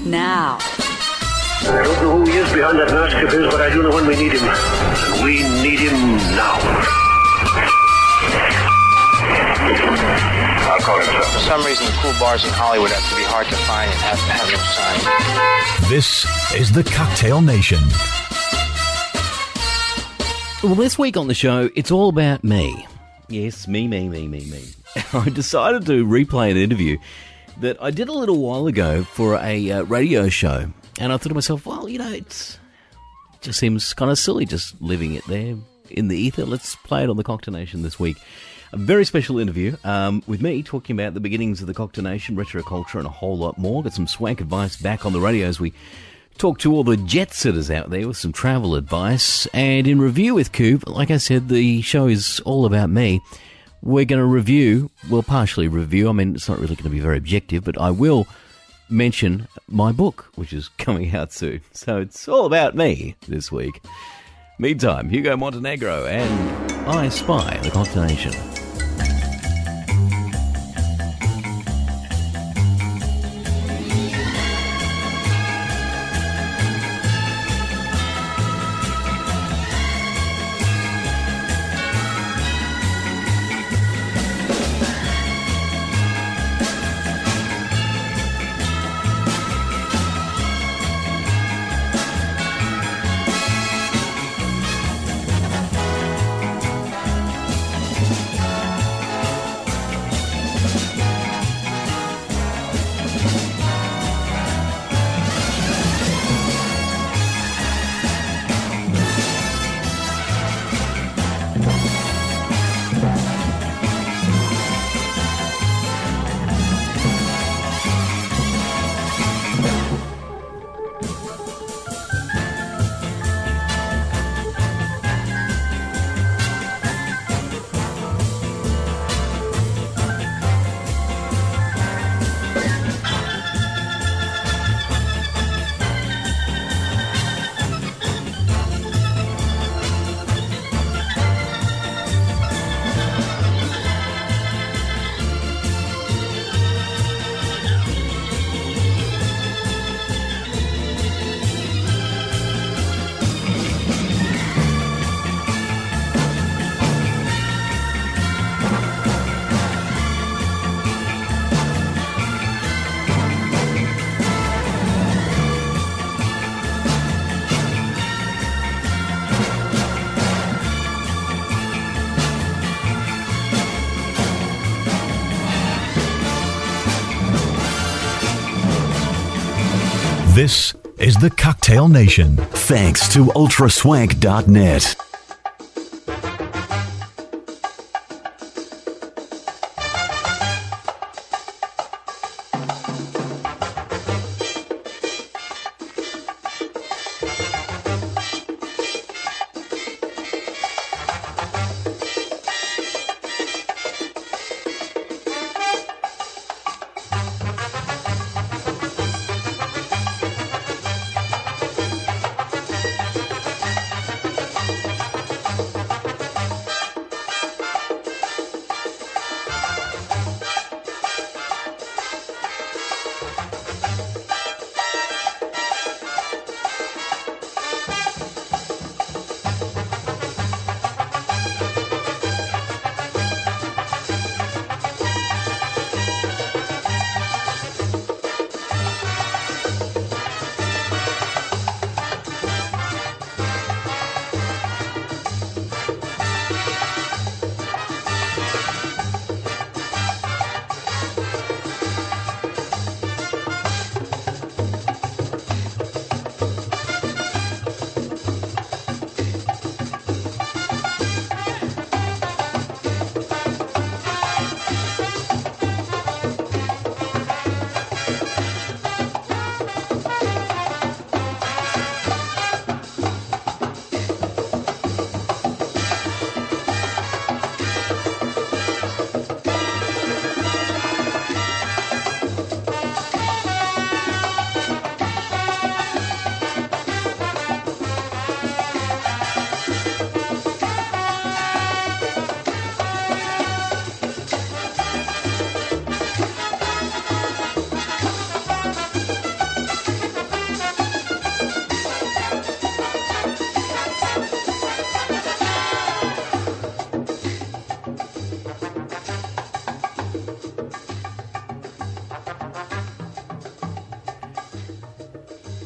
now. I don't know who he is behind that mask of his, but I do know when we need him. And we need him now. I'll call him, sir. For some reason, the cool bars in Hollywood have to be hard to find and have to have no sign. This is the Cocktail Nation. Well, this week on the show, it's all about me. Yes, me. I decided to replay an interview that I did a little while ago for a radio show. And I thought to myself, well, you know, it just seems kind of silly just leaving it there in the ether. Let's play it on the Cocktail Nation this week. A very special interview with me talking about the beginnings of the Cocktail Nation, retro culture, and a whole lot more. Got some swank advice back on the radio as we talk to all the jet sitters out there with some travel advice. And in Review with Coop, like I said, the show is all about me. We're going to review, well, partially review. I mean, it's not really going to be very objective, but I will mention my book, which is coming out soon. So it's all about me this week. Meantime, Hugo Montenegro and I Spy the Cocktail Nation. This is the Cocktail Nation. Thanks to ultraswank.net.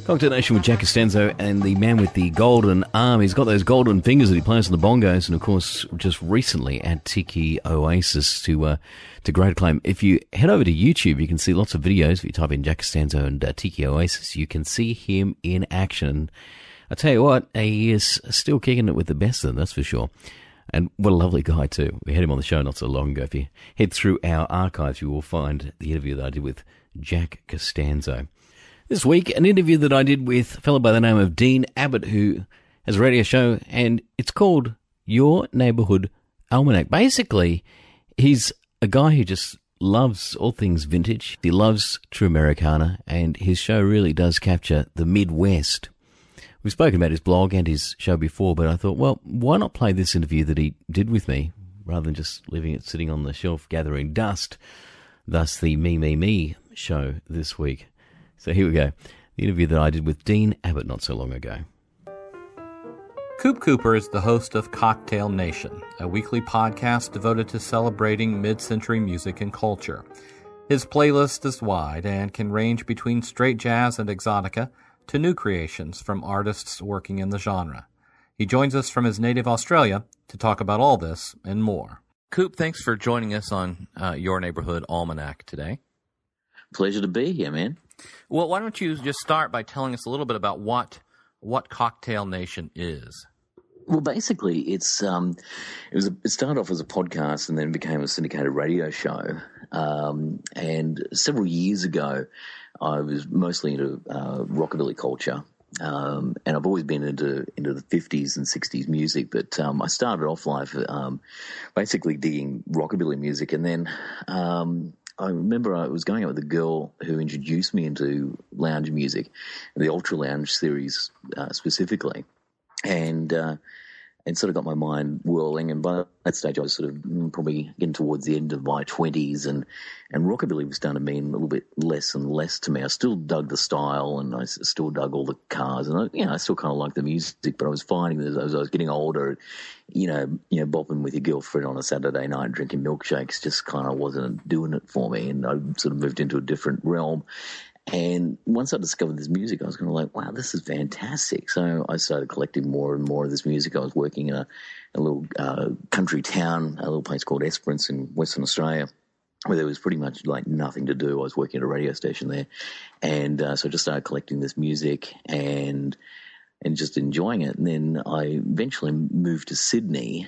Cocktail Nation with Jack Costanzo and the man with the golden arm. He's got those golden fingers that he plays on the bongos, and of course, just recently at Tiki Oasis to great acclaim. If you head over to YouTube, you can see lots of videos. If you type in Jack Costanzo and Tiki Oasis, you can see him in action. I tell you what, he is still kicking it with the best of them, that's for sure. And what a lovely guy too. We had him on the show not so long ago. If you head through our archives, you will find the interview that I did with Jack Costanzo. This week, an interview that I did with a fellow by the name of Dean Abbott, who has a radio show, and it's called Your Neighbourhood Almanac. Basically, he's a guy who just loves all things vintage. He loves true Americana, and his show really does capture the Midwest. We've spoken about his blog and his show before, but I thought, well, why not play this interview that he did with me, rather than just leaving it sitting on the shelf gathering dust, thus the Me show this week. So here we go, the interview that I did with Dean Abbott not so long ago. Coop Cooper is the host of Cocktail Nation, a weekly podcast devoted to celebrating mid-century music and culture. His playlist is wide and can range between straight jazz and exotica to new creations from artists working in the genre. He joins us from his native Australia to talk about all this and more. Coop, thanks for joining us on Your Neighborhood Almanac today. Pleasure to be here, man. Well, why don't you just start by telling us a little bit about what Cocktail Nation is? Well, basically, it started off as a podcast and then became a syndicated radio show. And several years ago, I was mostly into rockabilly culture, and I've always been into the 50s and 60s music. But I started off life basically digging rockabilly music, and then I remember I was going out with a girl who introduced me into lounge music, the Ultra Lounge series specifically, and sort of got my mind whirling. And by that stage, I was sort of probably getting towards the end of my 20s, and rockabilly was starting to mean a little bit less and less to me. I still dug the style, and I still dug all the cars, and I still kind of liked the music. But I was finding that as I was getting older, you know, bopping with your girlfriend on a Saturday night, drinking milkshakes, just kind of wasn't doing it for me, and I sort of moved into a different realm. And once I discovered this music, I was kind of like, wow, this is fantastic. So I started collecting more and more of this music. I was working in a little country town, a little place called Esperance in Western Australia, where there was pretty much like nothing to do. I was working at a radio station there. And so I just started collecting this music and just enjoying it. And then I eventually moved to Sydney,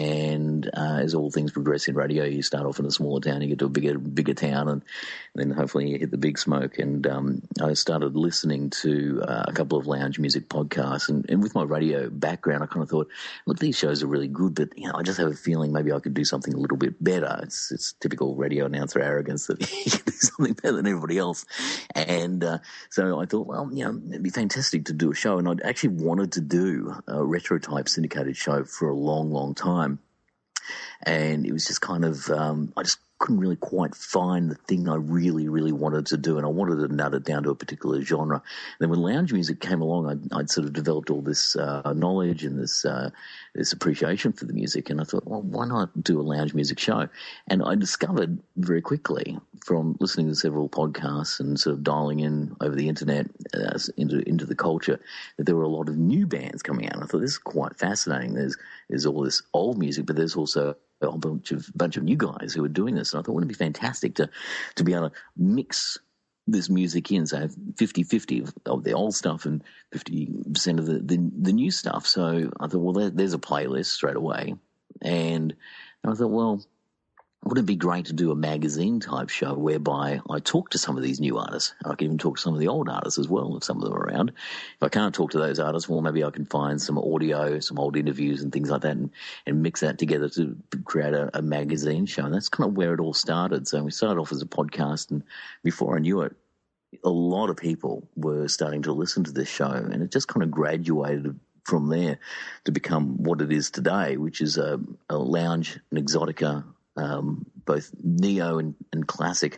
and as all things progress in radio, you start off in a smaller town, you get to a bigger town, and then hopefully you hit the big smoke. And I started listening to a couple of lounge music podcasts, and with my radio background, I kind of thought, look, these shows are really good, but I just have a feeling maybe I could do something a little bit better. It's typical radio announcer arrogance that you can do something better than everybody else. And so I thought, well, it'd be fantastic to do a show, and I'd actually wanted to do a retro type syndicated show for a long, long time. And it was just kind of, I just couldn't really quite find the thing I really, really wanted to do. And I wanted to nut it down to a particular genre. And then when lounge music came along, I'd sort of developed all this knowledge and this appreciation for the music. And I thought, well, why not do a lounge music show? And I discovered very quickly from listening to several podcasts and sort of dialing in over the internet into the culture that there were a lot of new bands coming out. And I thought, this is quite fascinating. There's all this old music, but there's also a whole bunch of new guys who are doing this. And I thought, wouldn't it be fantastic to be able to mix this music in, so 50-50 of the old stuff and 50% of the new stuff. So I thought, well, there's a playlist straight away. And I thought, well, wouldn't it be great to do a magazine type show whereby I talk to some of these new artists? I can even talk to some of the old artists as well, if some of them are around. If I can't talk to those artists, well, maybe I can find some audio, some old interviews and things like that, and mix that together to create a magazine show. And that's kind of where it all started. So we started off as a podcast, and before I knew it, a lot of people were starting to listen to this show, and it just kind of graduated from there to become what it is today, which is a lounge, an exotica, both neo and classic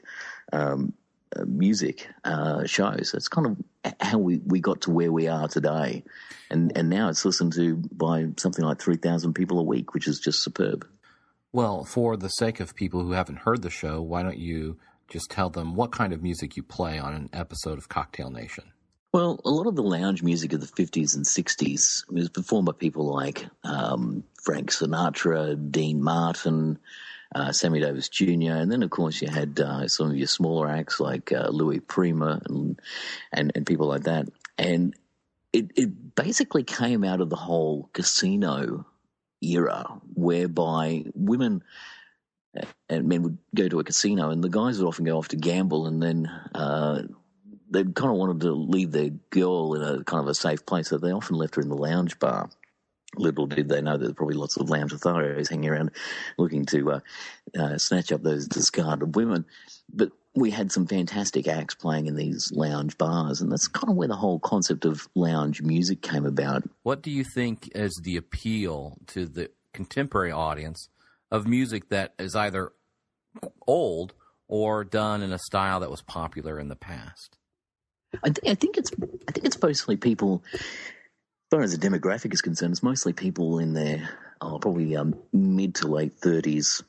music shows. That's kind of how we got to where we are today. And now it's listened to by something like 3,000 people a week, which is just superb. Well, for the sake of people who haven't heard the show, why don't you just tell them what kind of music you play on an episode of Cocktail Nation? Well, a lot of the lounge music of the 50s and 60s was performed by people like Frank Sinatra, Dean Martin, Sammy Davis Jr., and then, of course, you had some of your smaller acts like Louis Prima and people like that. And it basically came out of the whole casino era, whereby women and men would go to a casino, and the guys would often go off to gamble, and then they kind of wanted to leave their girl in a kind of a safe place, so they often left her in the lounge bar. Little did they know there's probably lots of lounge authorities hanging around looking to snatch up those discarded women. But we had some fantastic acts playing in these lounge bars, and that's kind of where the whole concept of lounge music came about. What do you think is the appeal to the contemporary audience of music that is either old or done in a style that was popular in the past? I think it's mostly people. As far as the demographic is concerned, it's mostly people in their probably mid to late 30s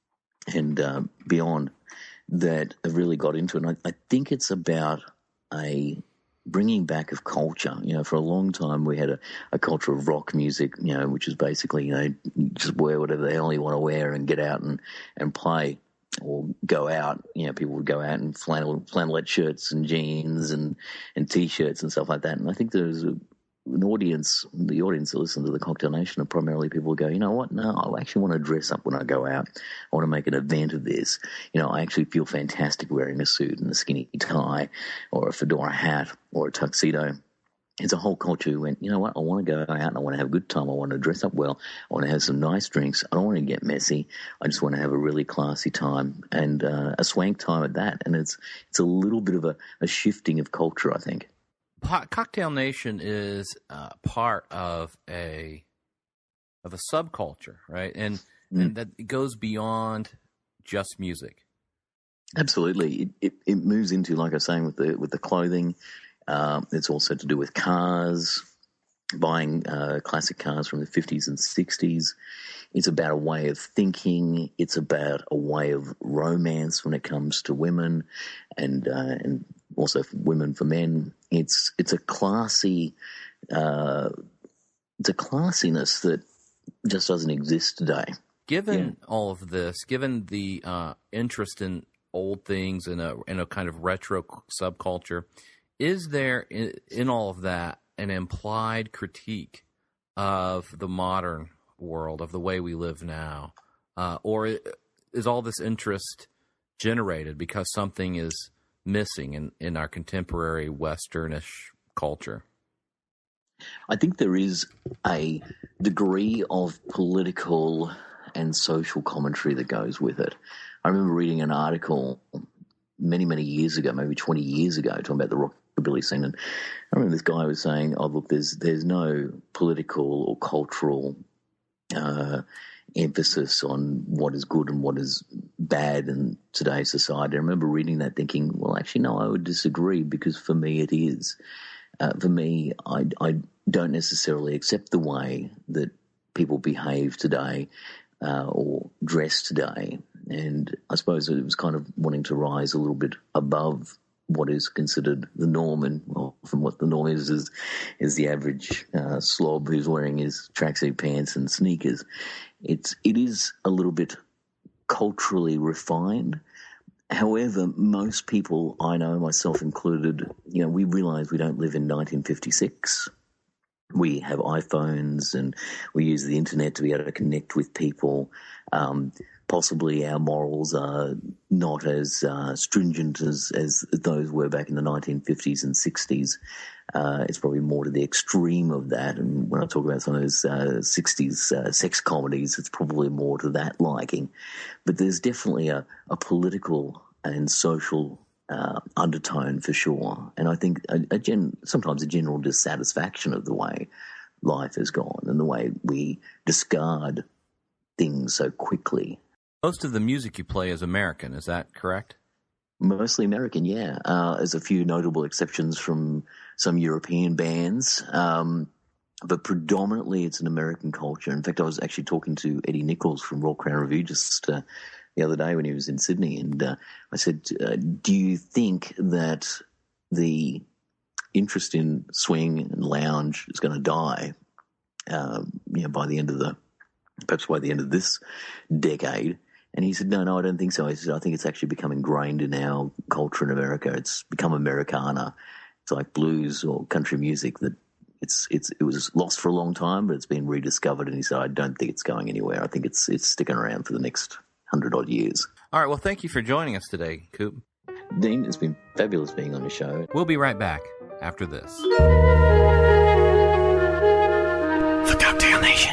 and beyond that have really got into it. And I think it's about a bringing back of culture. You know, for a long time we had a culture of rock music, you know, which is basically, you know, just wear whatever the hell you want to wear and get out and play. Or go out, you know, people would go out in flannelette shirts and jeans and T-shirts and stuff like that. And I think there's the audience that listen to the Cocktail Nation are primarily people who go, you know what, no, I actually want to dress up when I go out. I want to make an event of this. You know, I actually feel fantastic wearing a suit and a skinny tie or a fedora hat or a tuxedo. It's a whole culture who went, you know what, I want to go out and I want to have a good time. I want to dress up well. I want to have some nice drinks. I don't want to get messy. I just want to have a really classy time and a swank time at that. And it's a little bit of a shifting of culture, I think. Cocktail Nation is part of a subculture, right? And that it goes beyond just music. Absolutely. It moves into, like I was saying, with the clothing. It's also to do with cars, buying classic cars from the 50s and 60s. It's about a way of thinking. It's about a way of romance when it comes to women and also for women for men. It's a classy, it's a classiness that just doesn't exist today. Given all of this, given the interest in old things in a kind of retro subculture, is there in all of that an implied critique of the modern world, of the way we live now? Or is all this interest generated because something is missing in our contemporary Westernish culture? I think there is a degree of political and social commentary that goes with it. I remember reading an article many, many years ago, maybe 20 years ago, talking about the rockabilly scene. And I remember this guy was saying, oh, look, there's no political or cultural emphasis on what is good and what is bad in today's society. I remember reading that thinking, well, actually, no, I would disagree, because for me it is. For me, I don't necessarily accept the way that people behave today or dress today. And I suppose it was kind of wanting to rise a little bit above what is considered the norm, and from what the norm is the average slob who's wearing his tracksuit pants and sneakers. It is a little bit culturally refined. However, most people I know, myself included, you know, we realise we don't live in 1956. We have iPhones and we use the internet to be able to connect with people. Possibly our morals are not as stringent as those were back in the 1950s and 60s. It's probably more to the extreme of that. And when I talk about some of those 60s sex comedies, it's probably more to that liking. But there's definitely a political and social undertone for sure. And I think sometimes a general dissatisfaction of the way life has gone and the way we discard things so quickly. Most of the music you play is American, is that correct? Mostly American, yeah. There's a few notable exceptions from some European bands, but predominantly it's an American culture. In fact, I was actually talking to Eddie Nichols from Royal Crown Review just the other day when he was in Sydney, and I said, do you think that the interest in swing and lounge is going to die, by the end of this decade. And he said, no, I don't think so. He said, I think it's actually become ingrained in our culture in America. It's become Americana. It's like blues or country music that it was lost for a long time, but it's been rediscovered. And he said, I don't think it's going anywhere. I think it's sticking around for the next 100-odd years. All right, well, thank you for joining us today, Coop. Dean, it's been fabulous being on your show. We'll be right back after this. The Cocktail Nation.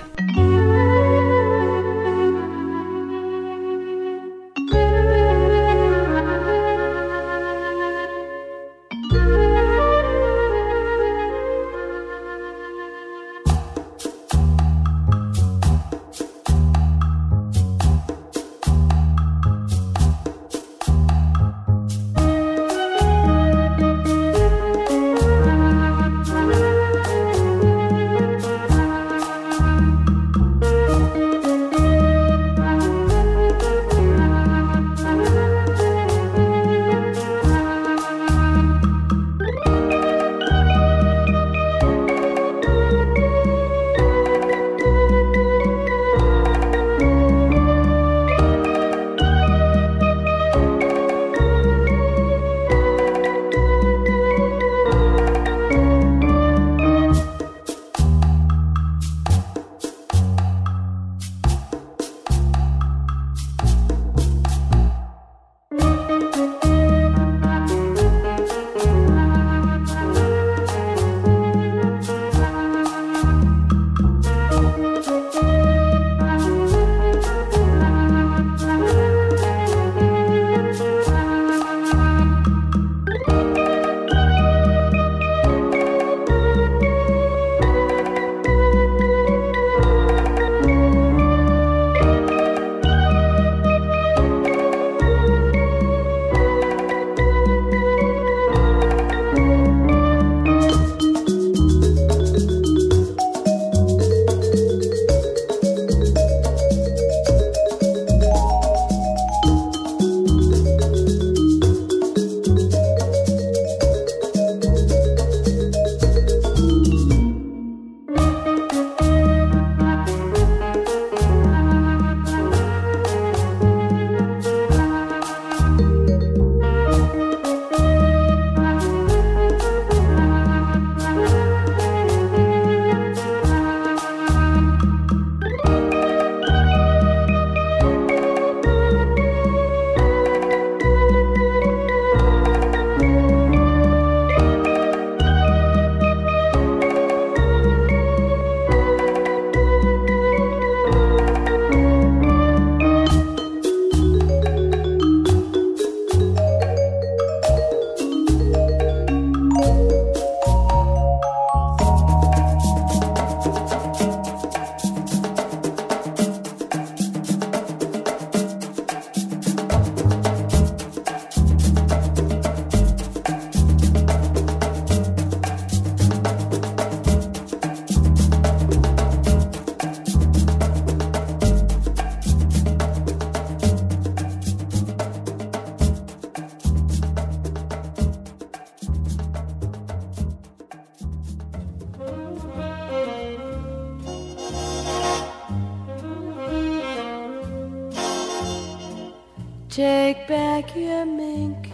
Take back your mink,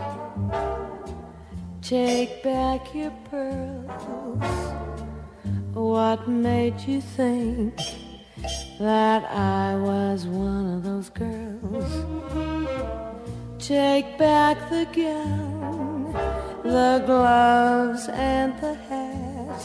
take back your pearls. What made you think that I was one of those girls? Take back the gown, the gloves and the hat.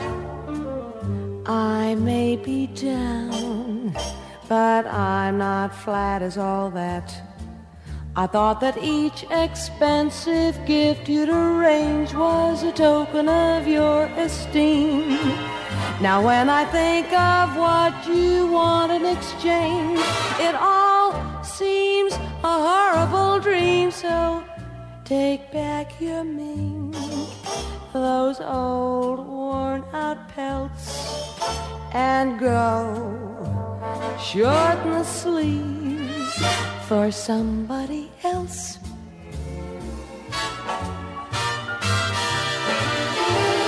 I may be down, but I'm not flat as all that. I thought that each expensive gift you'd arrange was a token of your esteem. Now when I think of what you want in exchange, it all seems a horrible dream. So take back your mink, those old worn out pelts, and go shorten the sleeves for somebody else.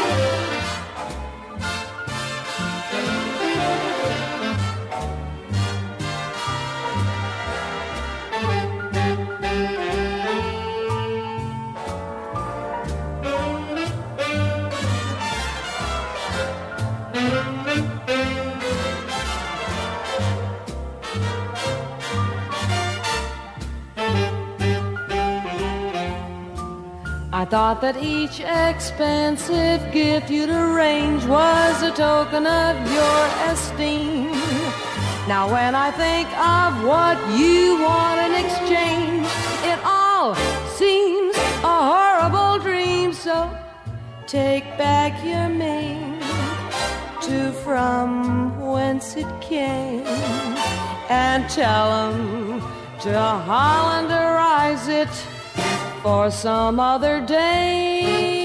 thought that each expensive gift you'd arrange was a token of your esteem. Now when I think of what you want in exchange, it all seems a horrible dream. So take back your mane to from whence it came, and tell 'em to Hollanderize it for some other day.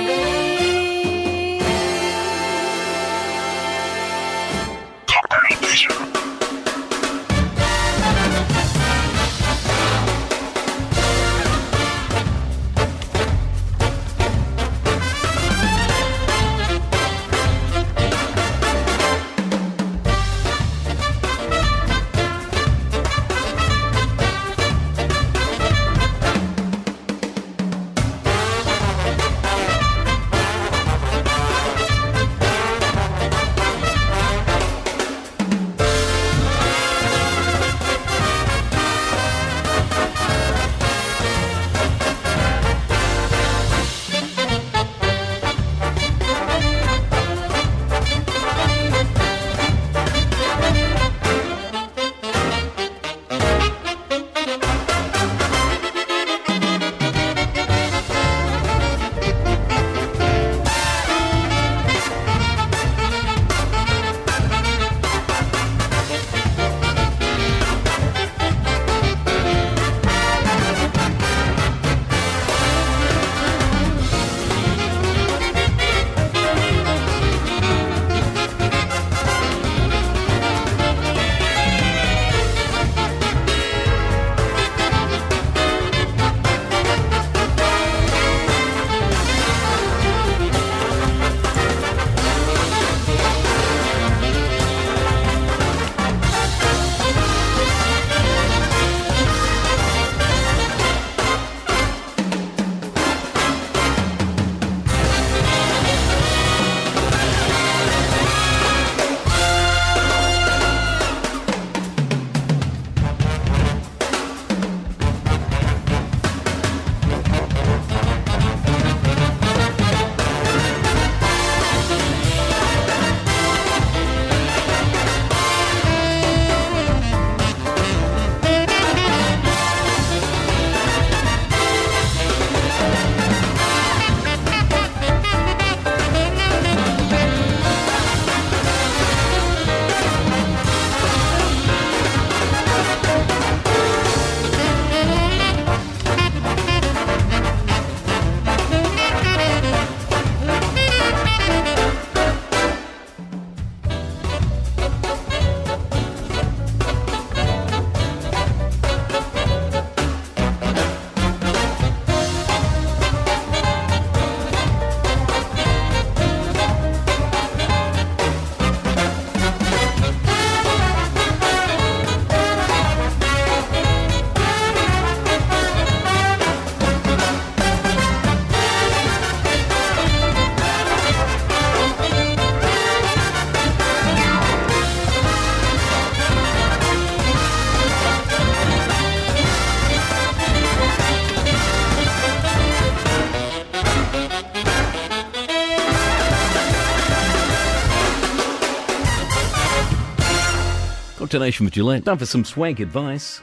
Nation with Gillette. Time for some swank advice.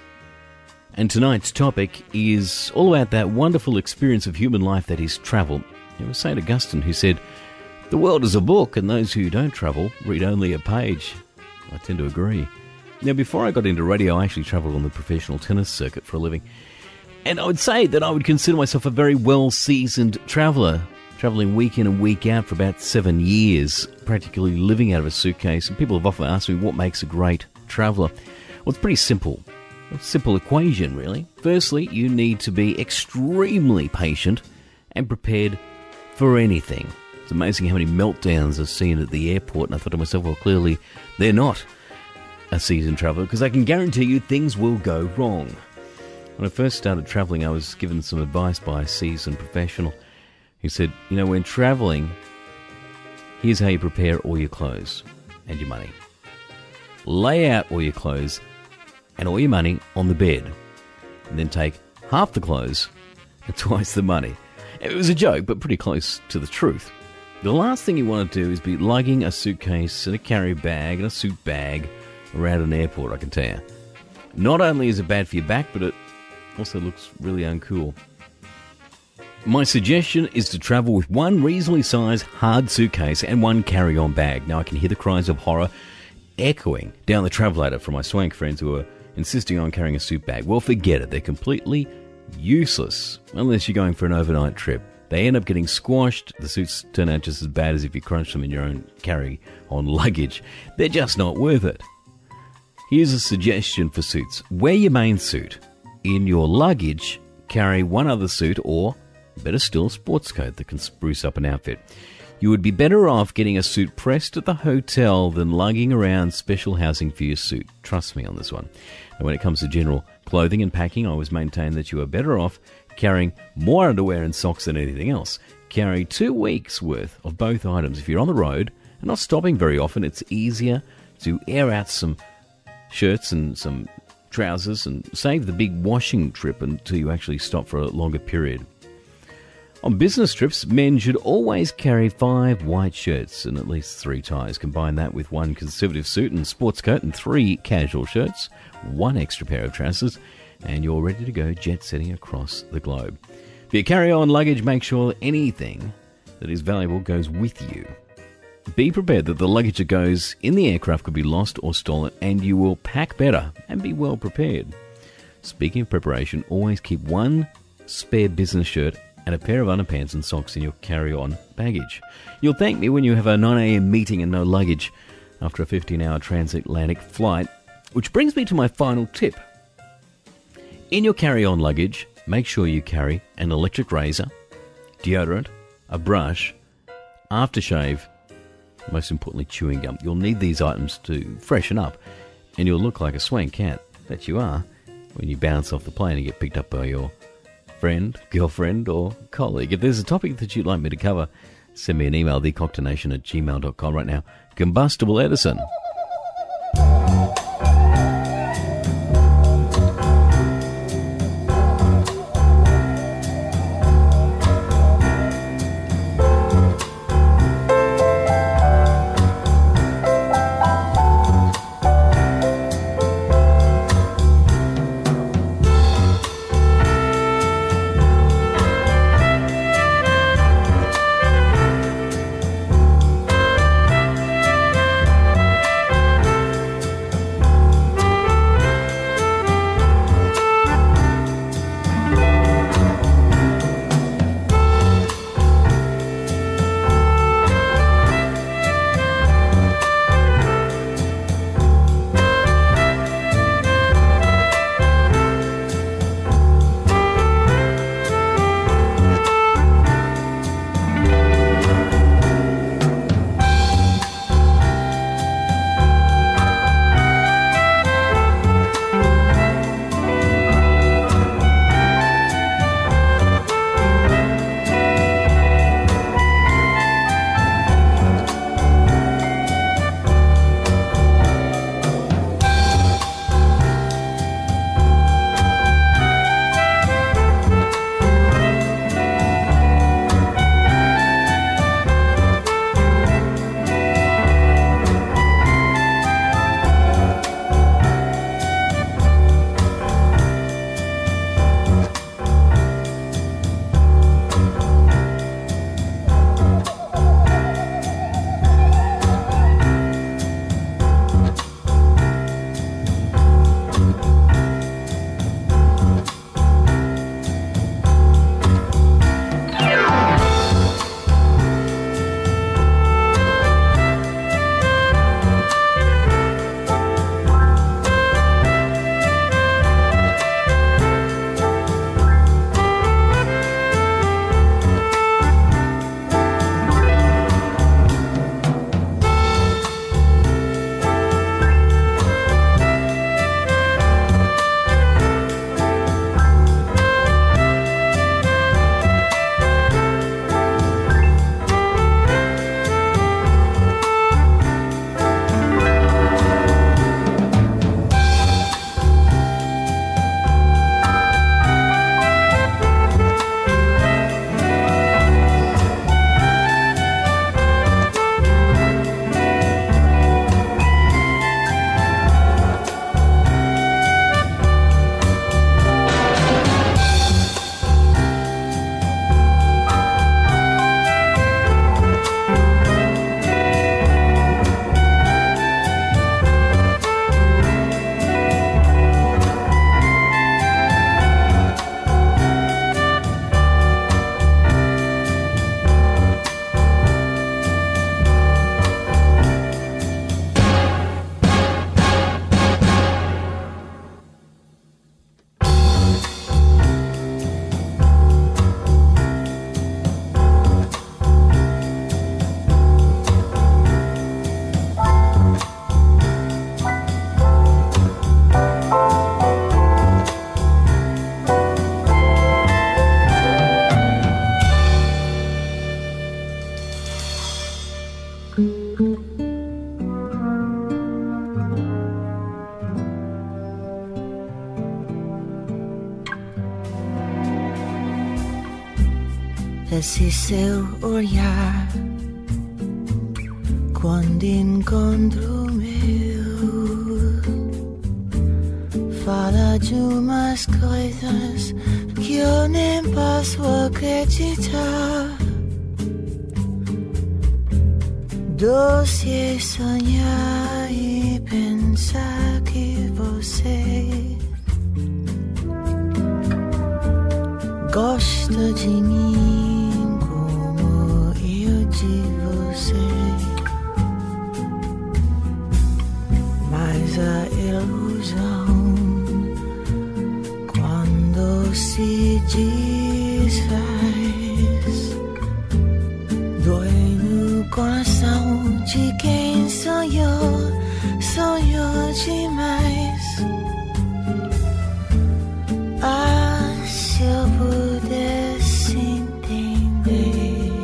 And tonight's topic is all about that wonderful experience of human life that is travel. It was St. Augustine who said, "The world is a book, and those who don't travel read only a page." I tend to agree. Now, before I got into radio, I actually travelled on the professional tennis circuit for a living. And I would say that I would consider myself a very well-seasoned traveller, travelling week in and week out for about 7 years, practically living out of a suitcase. And people have often asked me what makes a great traveller. Well, it's pretty simple. It's a simple equation, really. Firstly, you need to be extremely patient and prepared for anything. It's amazing how many meltdowns I've seen at the airport, and I thought to myself, well, clearly they're not a seasoned traveller, because I can guarantee you things will go wrong. When I first started travelling, I was given some advice by a seasoned professional who said, you know, when travelling, here's how you prepare all your clothes and your money. Lay out all your clothes and all your money on the bed, and then take half the clothes and twice the money. It was a joke, but pretty close to the truth. The last thing you want to do is be lugging a suitcase and a carry bag and a suit bag around an airport, I can tell you. Not only is it bad for your back, but it also looks really uncool. My suggestion is to travel with one reasonably sized hard suitcase and one carry-on bag. Now I can hear the cries of horror echoing down the travelator from my swank friends who are insisting on carrying a suit bag. Well, forget it. They're completely useless unless you're going for an overnight trip. They end up getting squashed. The suits turn out just as bad as if you crunch them in your own carry-on luggage. They're just not worth it. Here's a suggestion for suits. Wear your main suit. In your luggage, carry one other suit or, better still, a sports coat that can spruce up an outfit. You would be better off getting a suit pressed at the hotel than lugging around special housing for your suit. Trust me on this one. And when it comes to general clothing and packing, I always maintain that you are better off carrying more underwear and socks than anything else. Carry 2 weeks' worth of both items. If you're on the road and not stopping very often, it's easier to air out some shirts and some trousers and save the big washing trip until you actually stop for a longer period. On business trips, men should always carry 5 white shirts and at least 3 ties. Combine that with 1 conservative suit and sports coat and 3 casual shirts, 1 extra pair of trousers, and you're ready to go jet-setting across the globe. For your carry-on luggage, make sure anything that is valuable goes with you. Be prepared that the luggage that goes in the aircraft could be lost or stolen, and you will pack better and be well prepared. Speaking of preparation, always keep 1 spare business shirt and a pair of underpants and socks in your carry-on baggage. You'll thank me when you have a 9 a.m. meeting and no luggage after a 15-hour transatlantic flight, which brings me to my final tip. In your carry-on luggage, make sure you carry an electric razor, deodorant, a brush, aftershave, most importantly chewing gum. You'll need these items to freshen up, and you'll look like a swank cat, that you are, when you bounce off the plane and get picked up by your friend, girlfriend, or colleague. If there's a topic that you'd like me to cover, send me an email, thecocktailnation@gmail.com right now. Combustible Edison. Esse seu olhar quando encontro o meu fala de umas coisas que eu nem posso acreditar. Doce é sonhar e pensar que você gosta de mim como eu de você. Mas a ilusão quando se desfaz dói no coração de quem sonhou demais. Ah, se eu pudesse entender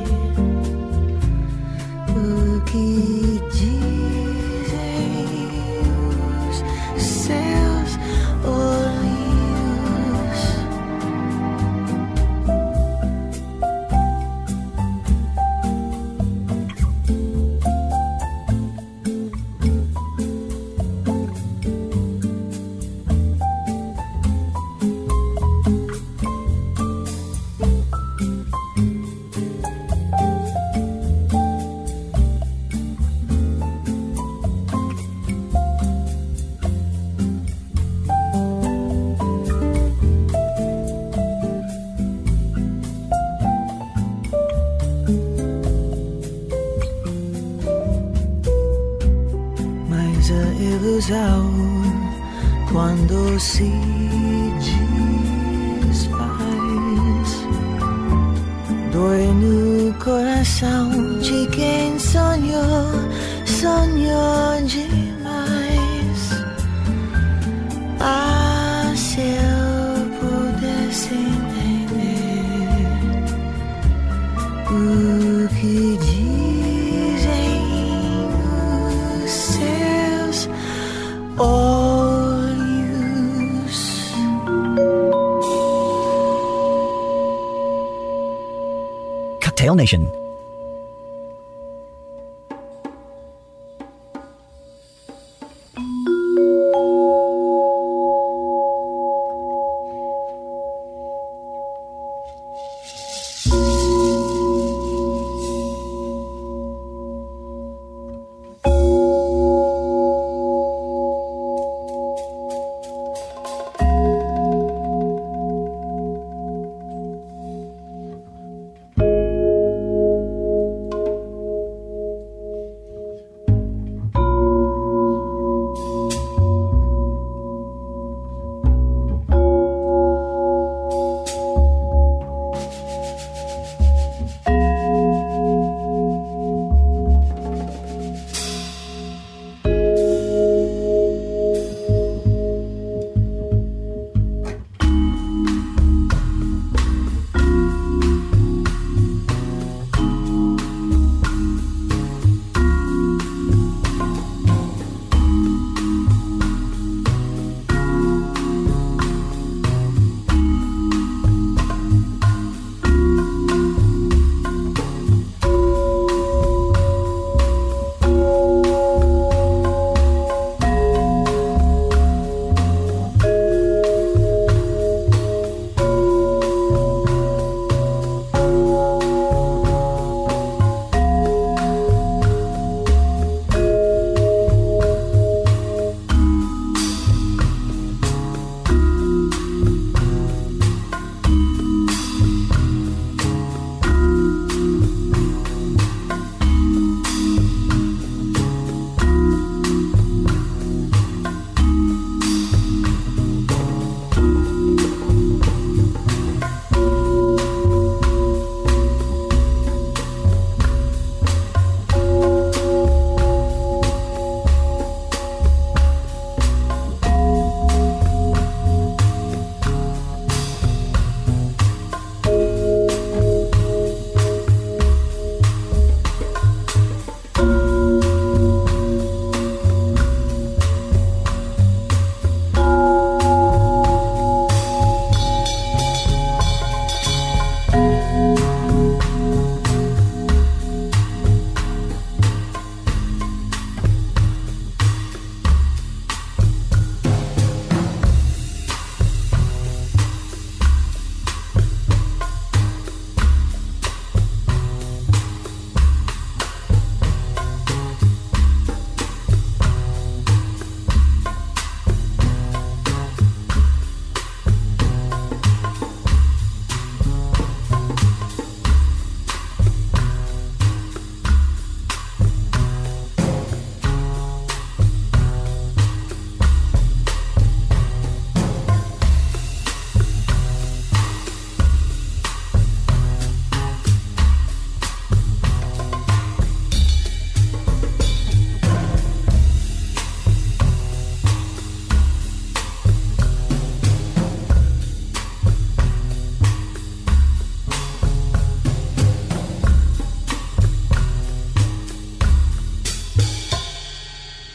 o que dizem os seus olhos. Quando se desfaz, dói no coração de quem sonhou demais. Ah, se eu pudesse entender o que dizem os seus olhos. Cocktail Nation.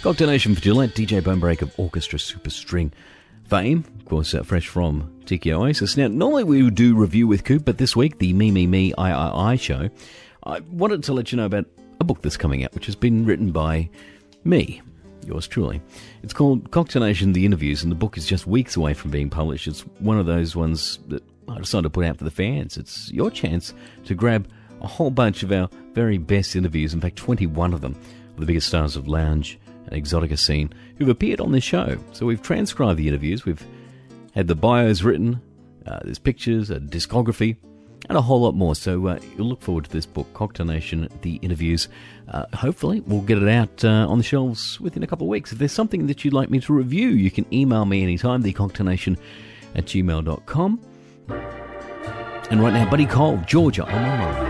Cocktail Nation for Gillette, DJ Bonebreak of Orchestra Superstring fame, of course, fresh from Tiki Oasis. Now, normally we would do review with Coop, but this week, the Me, I show, I wanted to let you know about a book that's coming out, which has been written by me, yours truly. It's called Cocktail Nation, The Interviews, and the book is just weeks away from being published. It's one of those ones that I decided to put out for the fans. It's your chance to grab a whole bunch of our very best interviews, in fact 21 of them, with the biggest stars of lounge and exotica scene who've appeared on this show. So we've transcribed the interviews, we've had the bios written, there's pictures, a discography, and a whole lot more. So you'll look forward to this book, Cocktail Nation, The Interviews. Hopefully we'll get it out on the shelves within a couple of weeks. If there's something that you'd like me to review, you can email me anytime, thecocktailnation@gmail.com. And right now, Buddy Cole, Georgia, on my mind.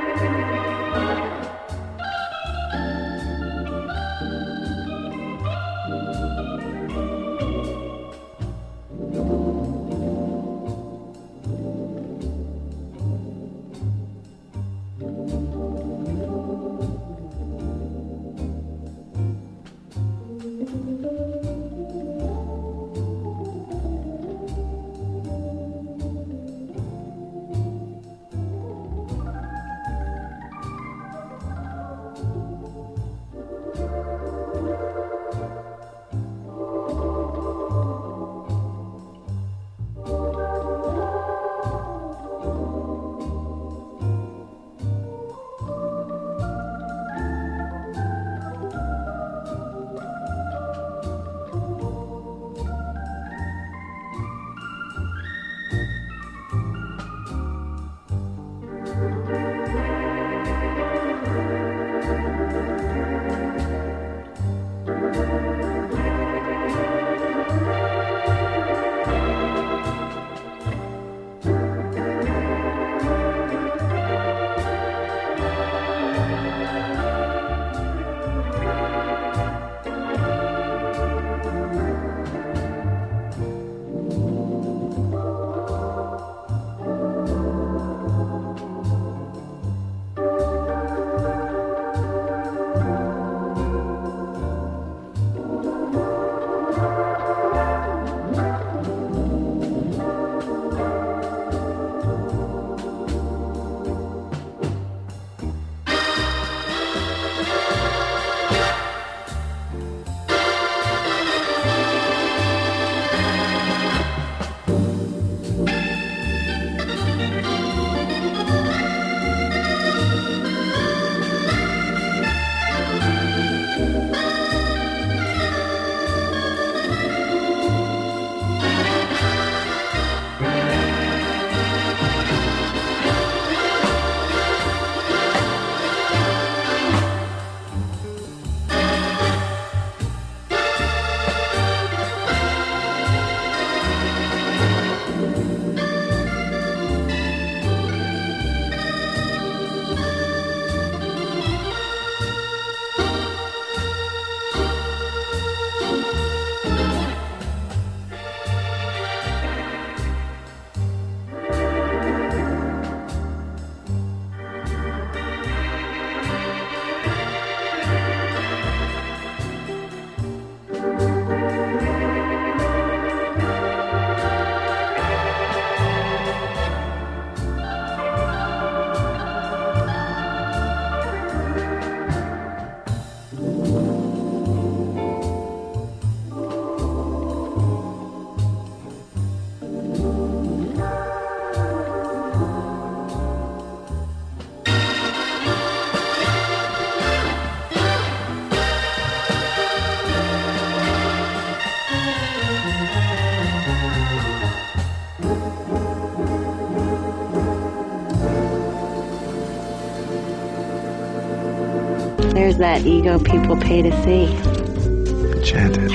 There's that ego people pay to see. Enchanted.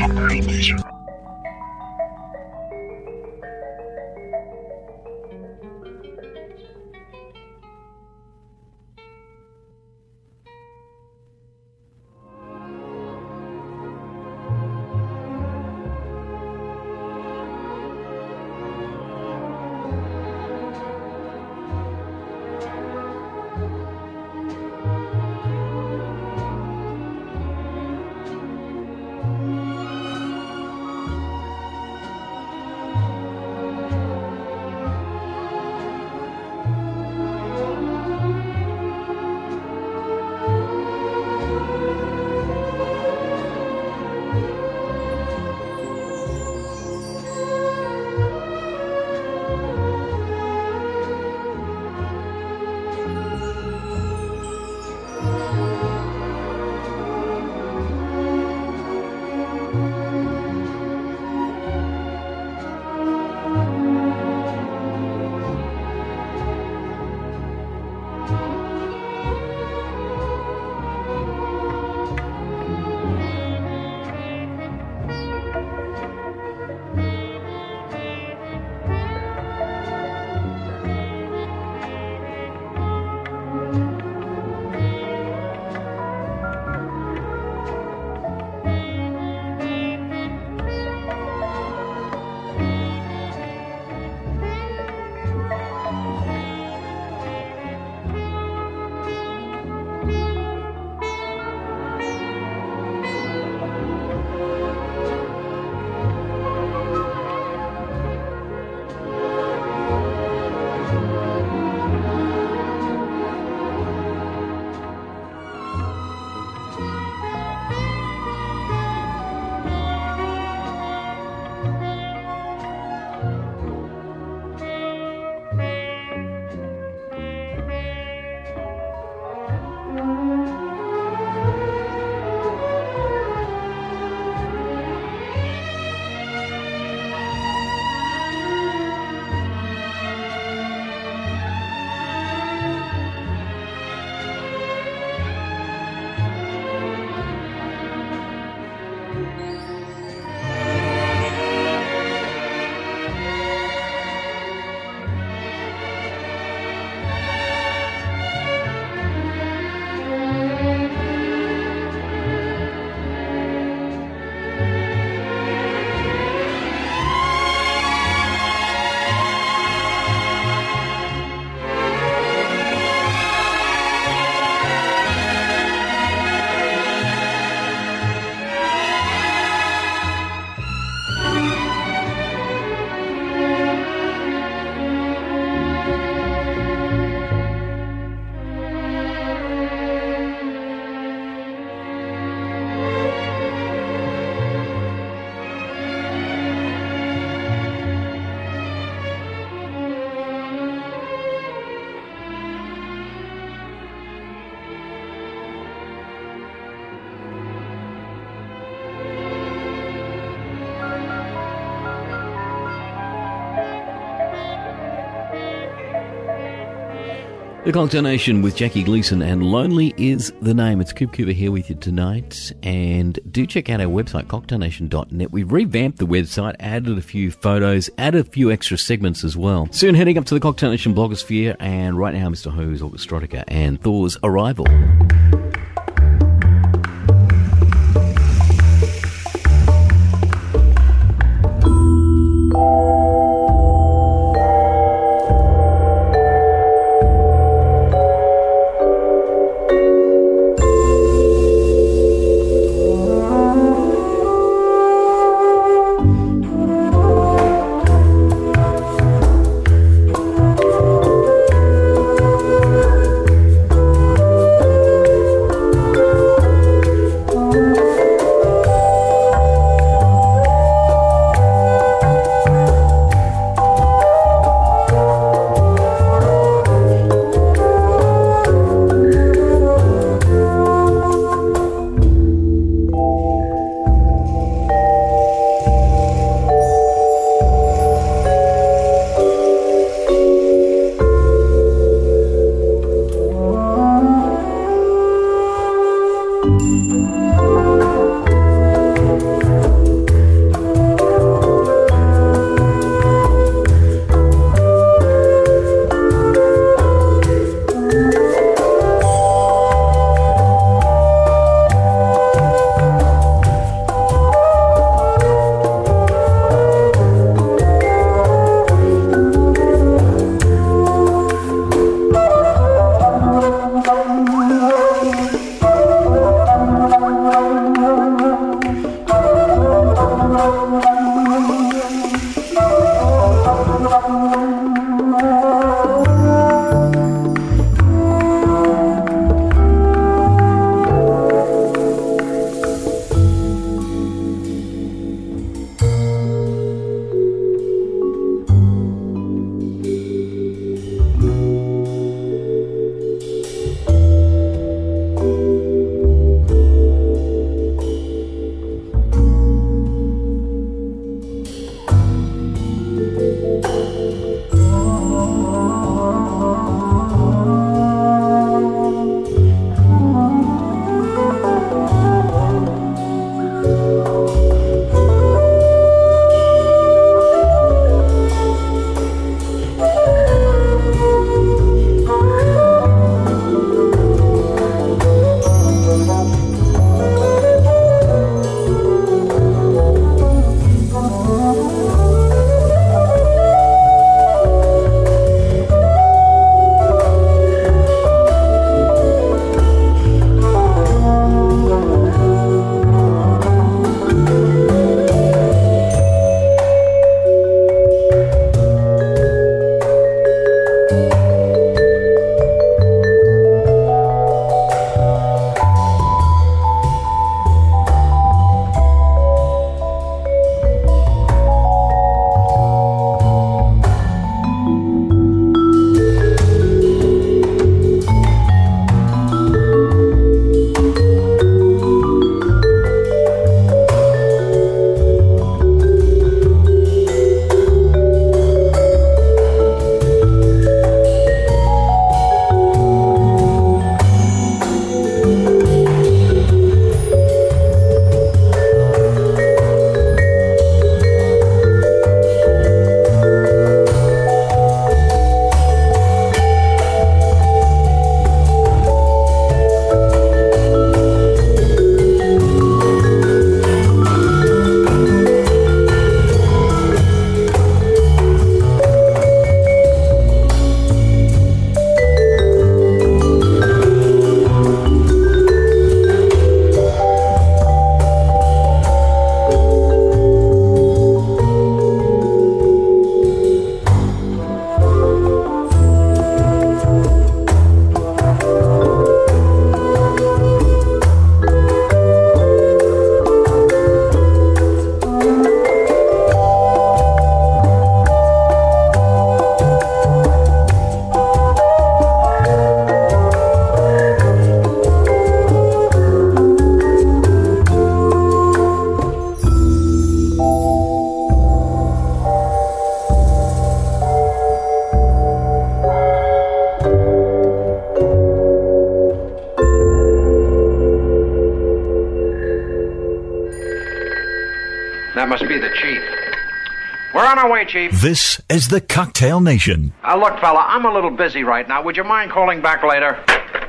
The Cocktail Nation with Jackie Gleason, and Lonely is the name. It's Coop Cooper here with you tonight, and do check out our website, cocktailnation.net. We've revamped the website, added a few photos, added a few extra segments as well. Soon heading up to the Cocktail Nation blogosphere, and right now Mr. Who's, Orchestrotica, and Thor's Arrival. must be the chief. We're on our way, Chief. This is the Cocktail Nation. Look, fella, I'm a little busy right now. Would you mind calling back later?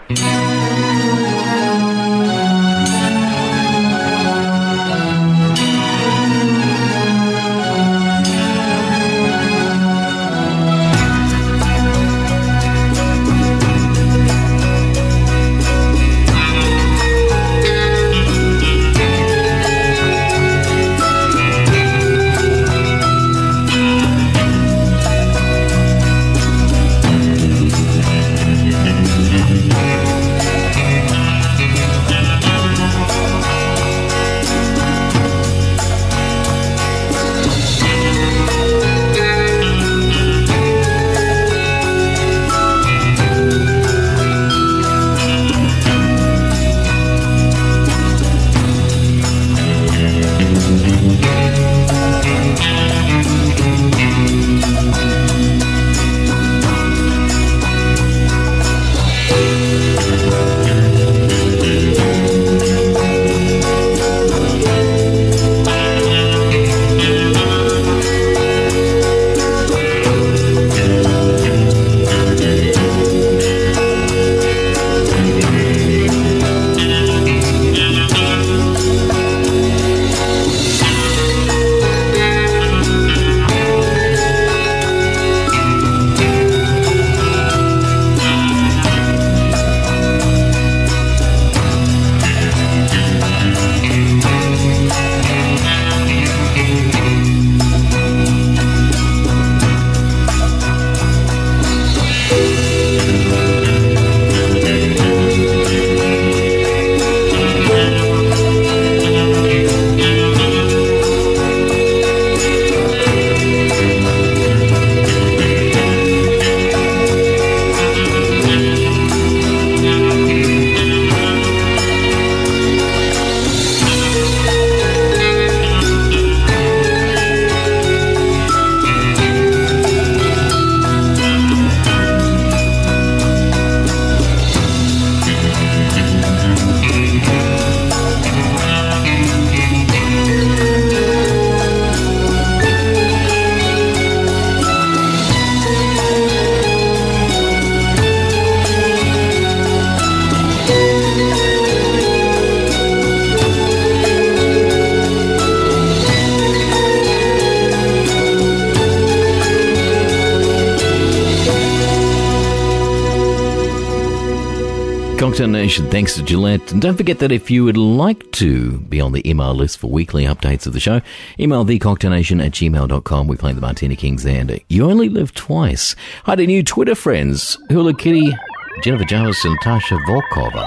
Cocktail Nation, thanks to Gillette. And don't forget that if you would like to be on the email list for weekly updates of the show, email thecocktailnation@gmail.com. We play the Martini Kings and You Only Live Twice. Hi to new Twitter friends, Hula Kitty, Jennifer Jarvis and Tasha Volkova.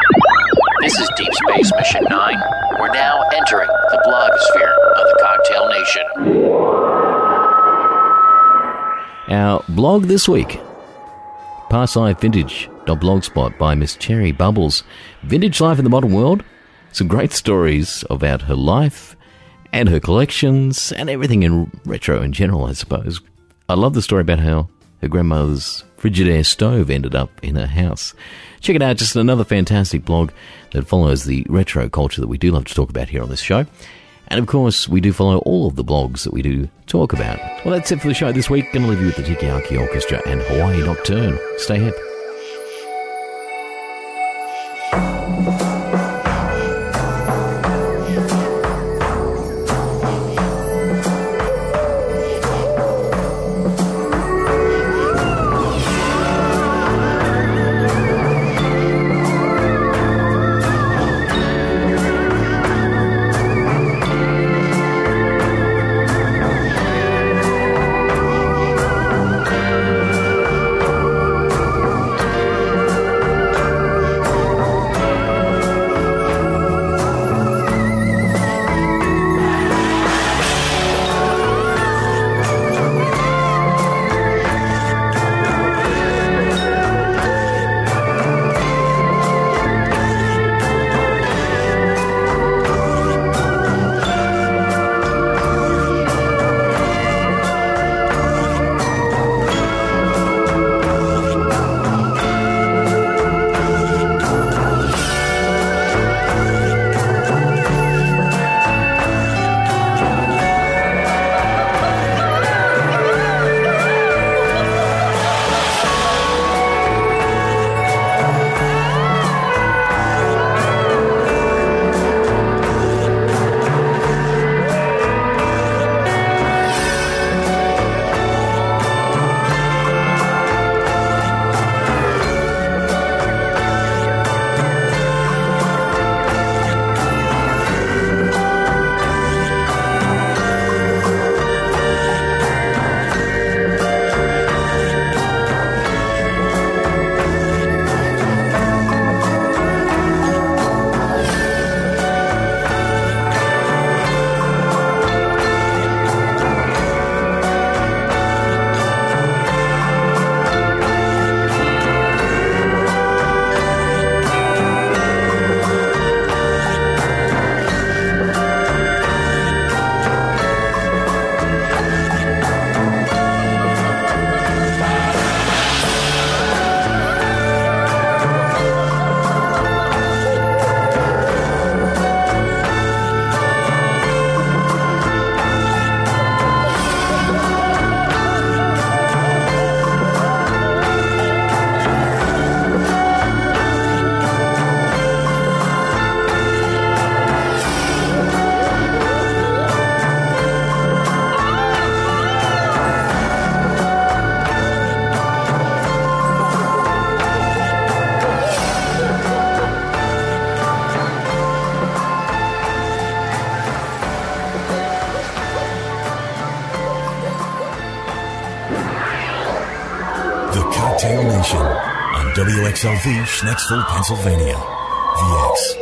This is Deep Space Mission 9. We're now entering the blogosphere of the Cocktail Nation. Our blog this week, Past Life Vintage.blogspot by Miss Cherry Bubbles. Vintage life in the modern world. Some great stories about her life and her collections and everything in retro in general, I suppose. I love the story about how her grandmother's Frigidaire stove ended up in her house. Check it out, just another fantastic blog that follows the retro culture that we do love to talk about here on this show. And of course, we do follow all of the blogs that we do talk about. Well, that's it for the show this week. Going to leave you with the Tiki-Aki Orchestra and Hawaii Nocturne. Stay hip. Cocktail Nation on WXLV, Schnecksville, Pennsylvania. VX.